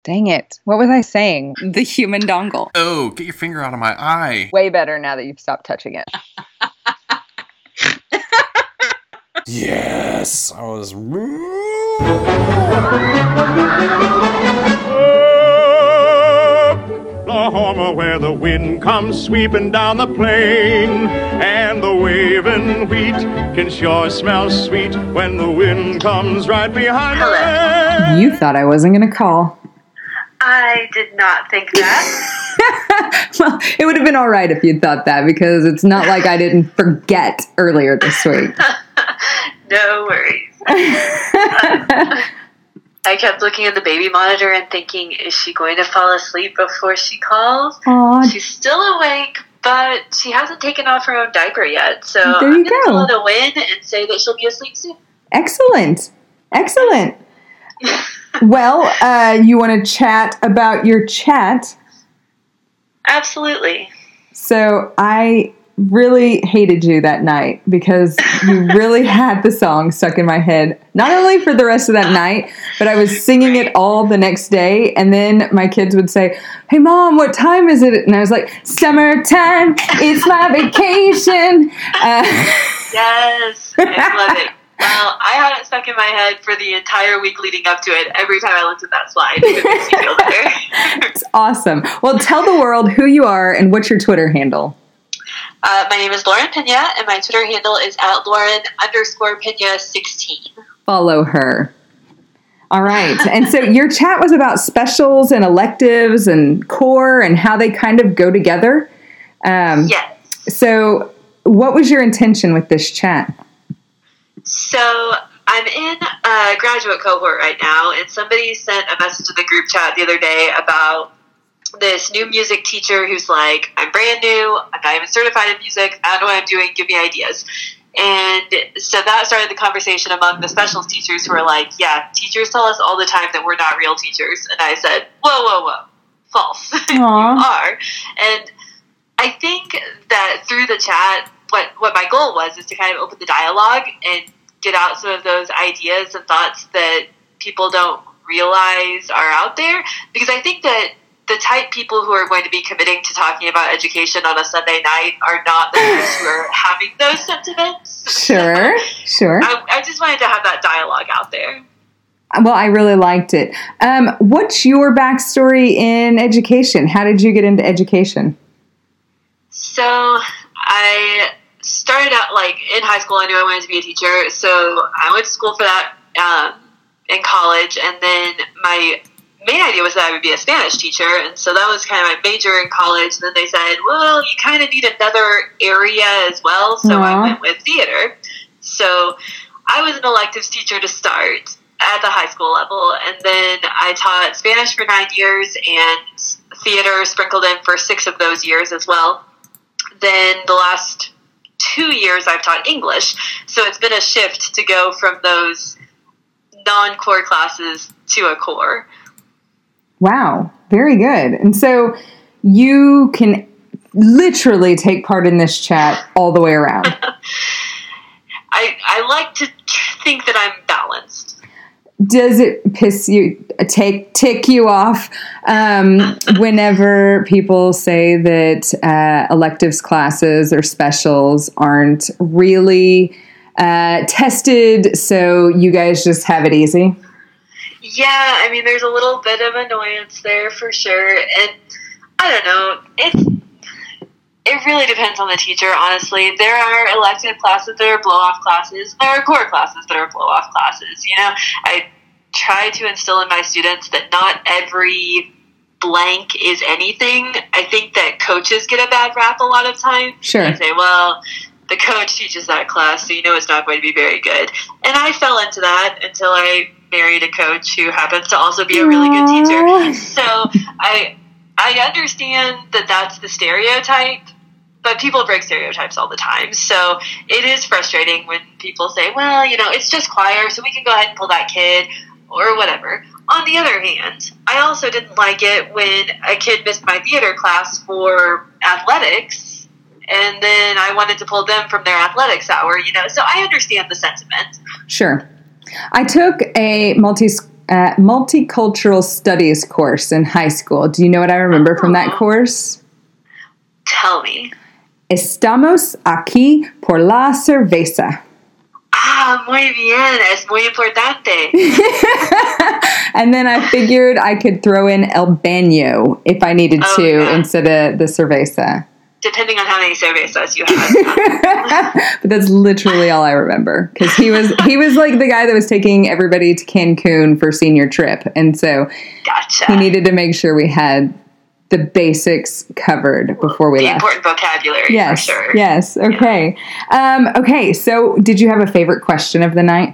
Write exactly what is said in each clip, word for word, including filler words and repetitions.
Dang it. What was I saying? The human dongle. Oh, get your finger out of my eye. Way better now that you've stopped touching it. Yes, I was... Oklahoma, where the wind comes sweeping down the plain, and the waving wheat can sure smell sweet when the wind comes right behind it. You thought I wasn't going to call. I did not think that. Well, it would have been all right if you'd thought that, because it's not like I didn't forget earlier this week. No worries. uh, I kept looking at the baby monitor and thinking, is she going to fall asleep before she calls? Aww. She's still awake, but she hasn't taken off her own diaper yet. So there you I'm going to go. call it a win and say that she'll be asleep soon. Excellent. Excellent. Well, uh, you want to chat about your chat? Absolutely. So I really hated you that night because you really had the song stuck in my head, not only for the rest of that night, but I was singing it all the next day. And then my kids would say, "Hey Mom, what time is it?" And I was like, "Summertime, it's my vacation." Uh, Yes, I love it. Well, I had it stuck in my head for the entire week leading up to it. Every time I looked at that slide, it makes me feel better. It's awesome. Well, tell the world who you are and what's your Twitter handle. Uh, my name is Lauren Pena, and my Twitter handle is at Lauren underscore Pena sixteen. Follow her. All right. And so your chat was about specials and electives and core and how they kind of go together. Um, Yes. So what was your intention with this chat? So I'm in a graduate cohort right now, and somebody sent a message in the group chat the other day about this new music teacher who's like, I'm brand new, I'm not even certified in music, I don't know what I'm doing, give me ideas. And so that started the conversation among the specials teachers who are like, yeah, teachers tell us all the time that we're not real teachers. And I said, whoa, whoa, whoa, false. You are. And I think that through the chat, what, what my goal was is to kind of open the dialogue and get out some of those ideas and thoughts that people don't realize are out there. Because I think that the type people who are going to be committing to talking about education on a Sunday night are not the ones who are having those sentiments. Sure, sure. I, I just wanted to have that dialogue out there. Well, I really liked it. Um, what's your backstory in education? How did you get into education? So I started out, like, in high school, I knew I wanted to be a teacher, so I went to school for that um, in college, and then my main idea was that I would be a Spanish teacher, and so that was kind of my major in college. And then they said, well, you kind of need another area as well, so Aww. I went with theater. So I was an electives teacher to start at the high school level, and then I taught Spanish for nine years and theater sprinkled in for six of those years as well. Then the last two years I've taught English, so it's been a shift to go from those non-core classes to a core. Wow, very good. And so you can literally take part in this chat all the way around. I, I like to think that I'm balanced. Does it piss you, take, tick you off um, whenever people say that uh, electives classes or specials aren't really uh, tested, so you guys just have it easy? Yeah, I mean, there's a little bit of annoyance there for sure, and I don't know, it's it really depends on the teacher, honestly. There are elective classes that are blow-off classes, there are core classes that are blow-off classes, you know? I try to instill in my students that not every blank is anything. I think that coaches get a bad rap a lot of times. Sure. They say, well, the coach teaches that class, so you know it's not going to be very good. And I fell into that until I married a coach who happens to also be a really good teacher. So I I understand that that's the stereotype, but people break stereotypes all the time. So it is frustrating when people say, well, you know, it's just choir, so we can go ahead and pull that kid or whatever. On the other hand, I also didn't like it when a kid missed my theater class for athletics, and then I wanted to pull them from their athletics hour, you know. So I understand the sentiment. Sure. I took a multi uh, multicultural studies course in high school. Do you know what I remember oh. from that course? Tell me. Estamos aquí por la cerveza. Ah, muy bien. Es muy importante. And then I figured I could throw in el baño if I needed oh, to yeah. instead of the cerveza. Depending on how many cervezas you have. But that's literally all I remember. Because he was he was like the guy that was taking everybody to Cancun for senior trip. And so gotcha. He needed to make sure we had the basics covered before we the left. The important vocabulary, yes, for sure. Yes, okay. Yeah. Um, okay, so did you have a favorite question of the night?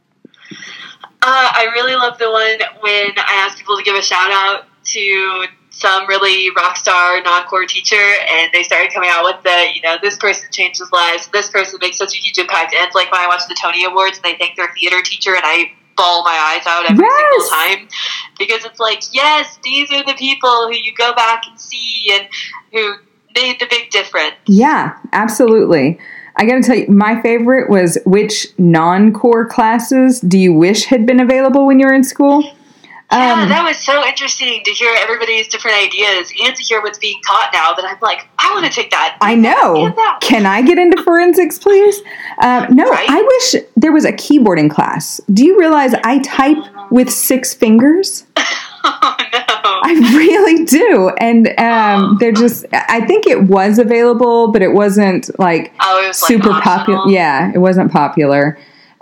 Uh, I really love the one when I asked people to give a shout out to some really rock star non-core teacher, and they started coming out with the, you know, this person changes lives, this person makes such a huge impact. And it's like when I watch the Tony Awards and they thank their theater teacher, and I bawl my eyes out every yes. single time, because it's like, yes, these are the people who you go back and see and who made the big difference. Yeah, absolutely. I got to tell you, my favorite was which non-core classes do you wish had been available when you were in school? Yeah, um, that was so interesting to hear everybody's different ideas and to hear what's being taught now that I'm like, I want to take that. I know. Can I get into forensics, plees? Um, no, right? I wish there was a keyboarding class. Do you realize I type with six fingers? Oh, no. I really do. And um, they're just, I think it was available, but it wasn't like oh, it was super like popular. Yeah, it wasn't popular.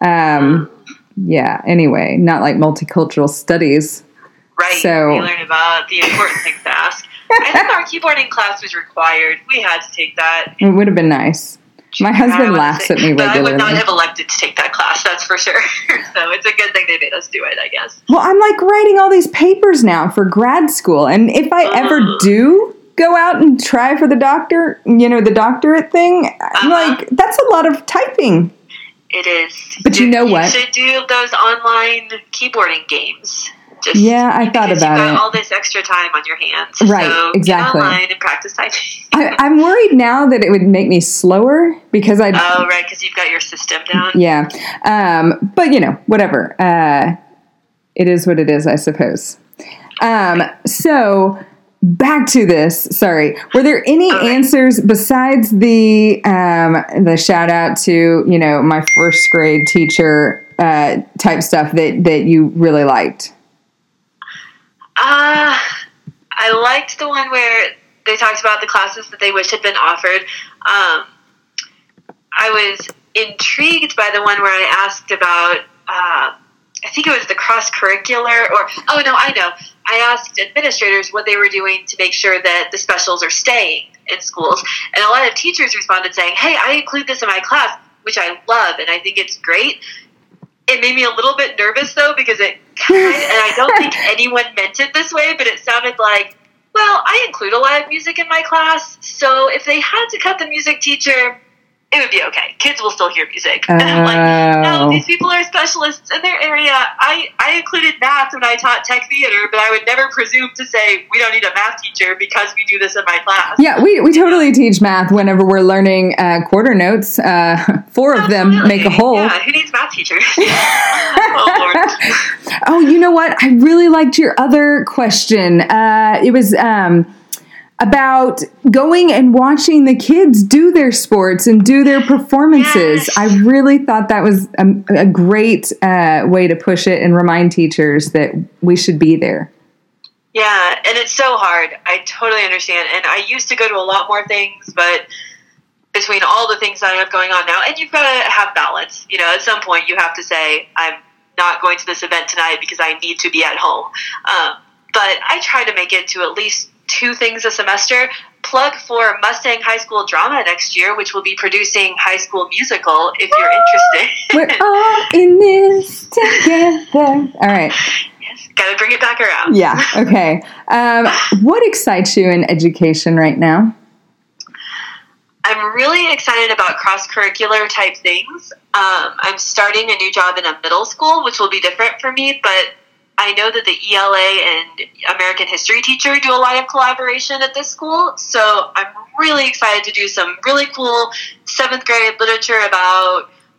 Um, yeah, anyway, not like multicultural studies. Right. So, we learn about the important things to ask. I think our keyboarding class was required. We had to take that. It would have been nice. My husband laughs say, at me regularly. I would not have elected to take that class, that's for sure. So it's a good thing they made us do it, I guess. Well, I'm like writing all these papers now for grad school. And if I uh, ever do go out and try for the doctor, you know, the doctorate thing, I'm uh-huh. like, that's a lot of typing. It is. But do, you know what? You should do those online keyboarding games. Just yeah, I thought about you've got it. all this extra time on your hands. Right, so exactly. Get online and practice typing. I, I'm worried now that it would make me slower because I. Oh, right, because you've got your system down. Yeah, um, but you know, whatever. Uh, it is what it is, I suppose. Um, so back to this. Sorry, were there any okay. answers besides the um, the shout out to you know my first grade teacher uh, type stuff that that you really liked? Uh, I liked the one where they talked about the classes that they wish had been offered. Um, I was intrigued by the one where I asked about, uh, I think it was the cross-curricular, or, oh, no, I know. I asked administrators what they were doing to make sure that the specials are staying in schools. And a lot of teachers responded saying, hey, I include this in my class, which I love, and I think it's great. It made me a little bit nervous, though, because it kind of, and I don't think anyone meant it this way, but it sounded like, well, I include a lot of music in my class, so if they had to cut the music teacher, it would be okay. Kids will still hear music. Oh. And I'm like, no, these people are specialists in their area. I, I included math when I taught tech theater, but I would never presume to say we don't need a math teacher because we do this in my class. Yeah, we, we totally teach math whenever we're learning uh, quarter notes. Uh, four of Absolutely. them make a whole. Yeah, who needs math teachers? Oh, Lord. Oh, you know what? I really liked your other question. Uh, it was... Um, about going and watching the kids do their sports and do their performances. Yes. I really thought that was a, a great uh, way to push it and remind teachers that we should be there. Yeah, and it's so hard. I totally understand. And I used to go to a lot more things, but between all the things that I have going on now, and you've got to have balance. You know, at some point you have to say, I'm not going to this event tonight because I need to be at home. Um, but I try to make it to at least two things a semester. Plug for Mustang High School Drama next year, which will be producing High School Musical, if you're interested. We're all in this together. All right. Yes, gotta bring it back around. Yeah, okay. Um, what excites you in education right now? I'm really excited about cross-curricular type things. Um, I'm starting a new job in a middle school, which will be different for me, but I know that the E L A and American history teacher do a lot of collaboration at this school, so I'm really excited to do some really cool seventh grade literature about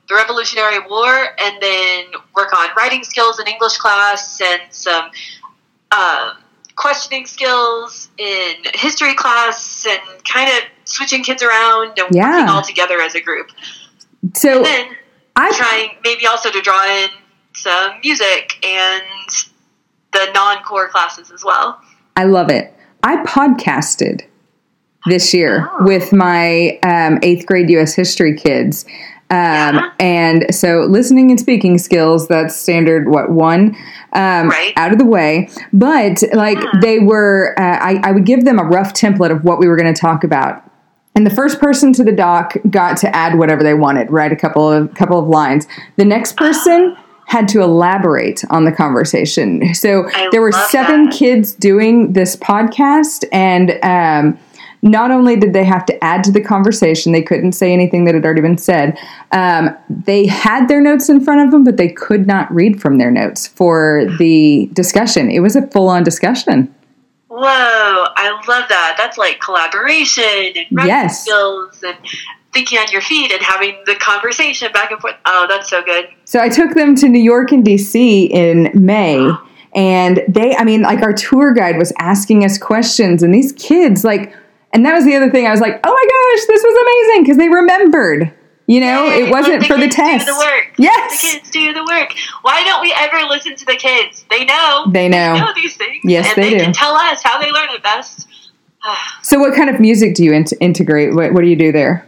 the Revolutionary War, and then work on writing skills in English class and some uh, questioning skills in history class, and kind of switching kids around and Yeah. working all together as a group. So And then I trying maybe also to draw in some music and the non-core classes as well. I love it. I podcasted this year Oh. with my um, eighth grade U S history kids. Um, Yeah. And so listening and speaking skills, that's standard, what, one, um, Right. out of the way. But like Yeah. they were, uh, I, I would give them a rough template of what we were going to talk about. And the first person to the doc got to add whatever they wanted, write a couple of couple of lines. The next person had to elaborate on the conversation. So I there were love seven that. kids doing this podcast, and um, not only did they have to add to the conversation, they couldn't say anything that had already been said. Um, they had their notes in front of them, but they could not read from their notes for the discussion. It was a full-on discussion. Whoa, I love that. That's like collaboration and writing Yes. skills and thinking on your feet and having the conversation back and forth. Oh, that's so good. So I took them to New York and D C in May, and they, I mean, like our tour guide was asking us questions, and these kids, like, and that was the other thing. I was like, oh my gosh, this was amazing, because they remembered. You know, Yay, it wasn't let for the kids test. Do the work. Yes. The kids do the work. Why don't we ever listen to the kids? They know. They know. They know these things. Yes, and they they do. can tell us how they learn it best. So what kind of music do you int- integrate? What, what do you do there?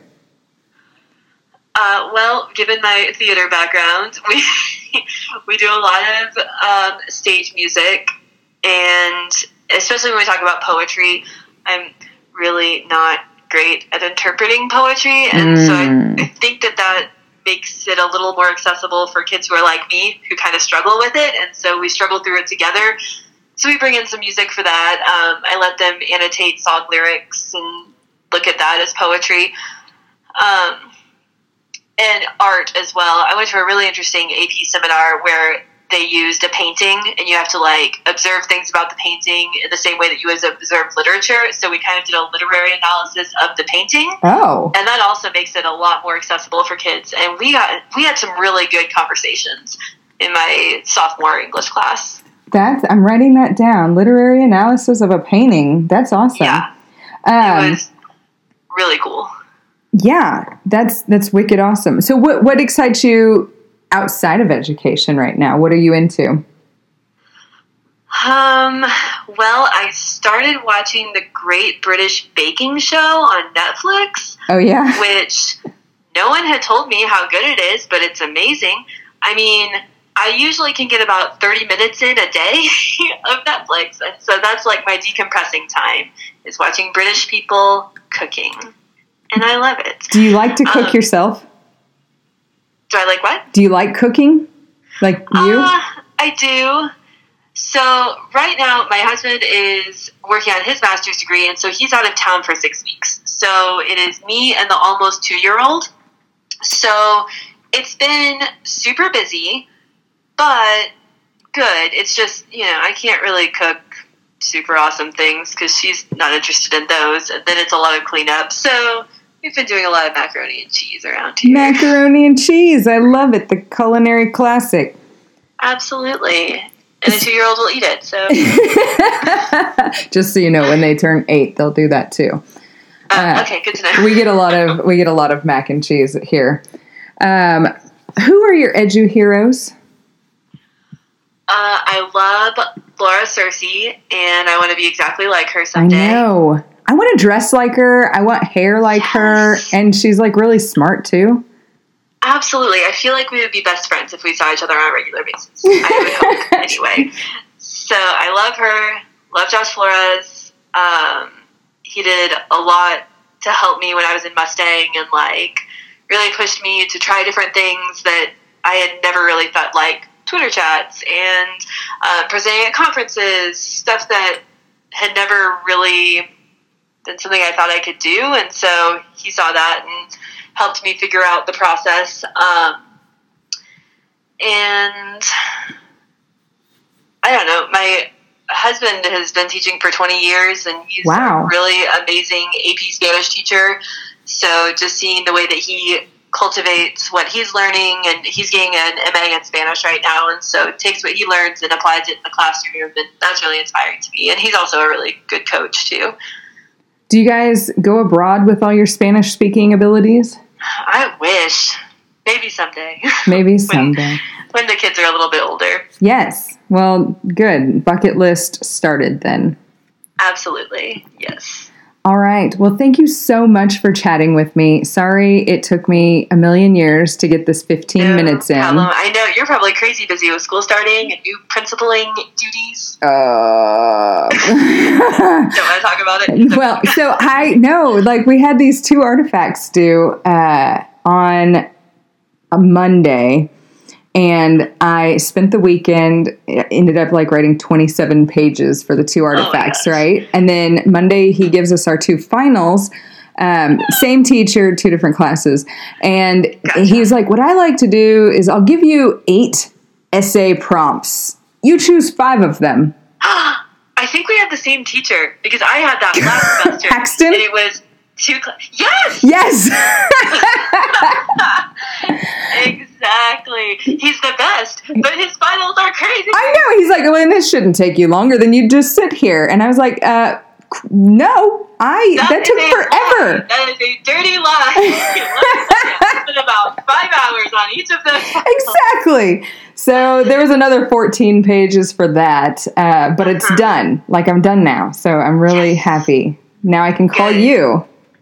Uh, well, given my theater background, we we do a lot of um, stage music, and especially when we talk about poetry, I'm really not great at interpreting poetry, and so Mm. I, I think that that makes it a little more accessible for kids who are like me, who kind of struggle with it, and so we struggle through it together. So we bring in some music for that. Um, I let them annotate song lyrics and look at that as poetry. Um, and art as well. I went to a really interesting A P seminar where they used a painting, and you have to like observe things about the painting in the same way that you would observe literature. So we kind of did a literary analysis of the painting, Oh, and that also makes it a lot more accessible for kids. And we got we had some really good conversations in my sophomore English class. that's, I'm writing that down. Literary analysis of a painting. That's awesome. Yeah, Um, it was really cool. Yeah, that's that's wicked awesome. So what what excites you outside of education right now? What are you into? Um, well, I started watching the Great British Baking Show on Netflix, Oh yeah. which no one had told me how good it is, but it's amazing. I mean, I usually can get about thirty minutes in a day of Netflix, and so that's like my decompressing time, is watching British people cooking, and I love it. Do you like to cook Um, yourself? Do I like what? Do you like cooking? Like you? Uh, I do. So right now, my husband is working on his master's degree, and so he's out of town for six weeks. So it is me and the almost two-year-old. So it's been super busy, but good. It's just, you know, I can't really cook super awesome things because she's not interested in those, and then it's a lot of cleanup. So we've been doing a lot of macaroni and cheese around here. Macaroni and cheese. I love it. The culinary classic. Absolutely. And a two-year-old will eat it, so... Just so you know, when they turn eight, they'll do that too. Uh, okay, good to know. We get a lot of we get a lot of mac and cheese here. Um, who are your edu heroes? Uh, I love Laura Cersei, and I want to be exactly like her I someday. know. I want to dress like her. I want hair like her, Yes. and she's like really smart too. Absolutely. I feel like we would be best friends if we saw each other on a regular basis. I would hope, anyway. So I love her. Love Josh Flores. Um, he did a lot to help me when I was in Mustang, and like really pushed me to try different things that I had never really felt, like Twitter chats and uh, presenting at conferences, stuff that had never really been something I thought I could do. And so he saw that and helped me figure out the process. Um, and I don't know, my husband has been teaching for twenty years, and he's Wow. a really amazing A P Spanish teacher. So just seeing the way that he cultivates what he's learning, and he's getting an M A in Spanish right now, and so takes what he learns and applies it in the classroom, and that's really inspiring to me. And he's also a really good coach too. Do you guys go abroad with all your Spanish speaking abilities? I wish. Maybe someday. Maybe someday. when, when the kids are a little bit older. Yes. Well, good. Bucket list started then. Absolutely. Yes. All right. Well, thank you so much for chatting with me. Sorry it took me a million years to get this fifteen no minutes in. Problem. I know you're probably crazy busy with school starting and new principaling duties. Uh, Don't want to talk about it. Well, so I know, like, we had these two artifacts due uh, on a Monday. And I spent the weekend, ended up like writing twenty-seven pages for the two artifacts, oh right? And then Monday he gives us our two finals, um, same teacher, two different classes. And gotcha. He's like, what I like to do is I'll give you eight essay prompts. You choose five of them. I think we had the same teacher because I had that last semester. Paxton? And it was two cl- Yes! Yes! Exactly. He's the best, but his finals are crazy. I know. He's like, well, this shouldn't take you longer than you just sit here. And I was like, uh, no, I, that, that took forever. Lie. That is a dirty lie. I spent about five hours on each of them. Exactly. So there was another fourteen pages for that, uh, but it's uh-huh. done. Like, I'm done now. So I'm really yes. happy. Now I can call Good. you.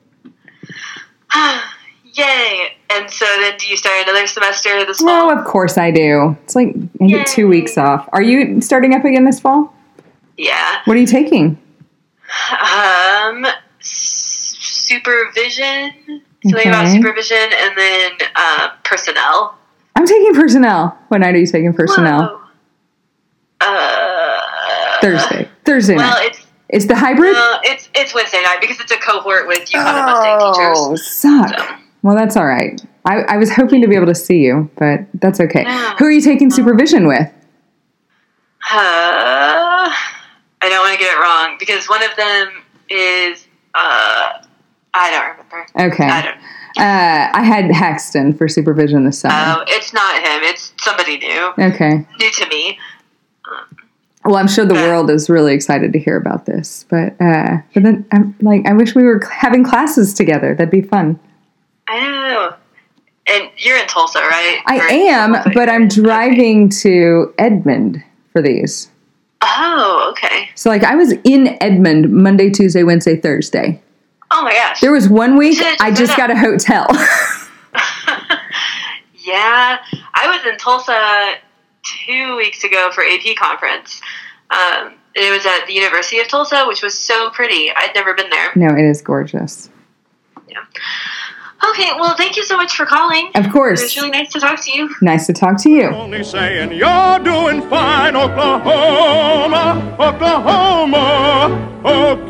Yay. And so then do you start another semester this fall? No, of course I do. It's like I get two weeks off. Are you starting up again this fall? Yeah. What are you taking? Um, s- supervision. Something okay. about supervision, and then uh, personnel. I'm taking personnel. What night are you taking personnel? Whoa. Uh, Thursday. Thursday well, night. Well, it's It's the hybrid? No, it's it's Wednesday night because it's a cohort with UConn and Mustang teachers. Oh, suck. So. Well, that's all right. I, I was hoping to be able to see you, but that's okay. No. Who are you taking supervision with? Uh, I don't want to get it wrong because one of them is, uh, I don't remember. Okay. I don't uh, I had Haxton for supervision this summer. Oh, it's not him. It's somebody new. Okay. New to me. Um, Well, I'm sure the world is really excited to hear about this, but uh, but then I'm like, I wish we were having classes together. That'd be fun. I know. And you're in Tulsa, right? I or am, but I'm driving okay. to Edmond for these. Oh, okay. So, like, I was in Edmond Monday, Tuesday, Wednesday, Thursday. Oh my gosh! There was one week I just got a hotel. Yeah, I was in Tulsa two weeks ago for A P conference. Um, it was at the University of Tulsa, which was so pretty. I'd never been there. No, it is gorgeous. Yeah. Okay, well, thank you so much for calling. Of course. It was really nice to talk to you. Nice to talk to you. Only saying you're doing fine, Oklahoma, Oklahoma, Oklahoma.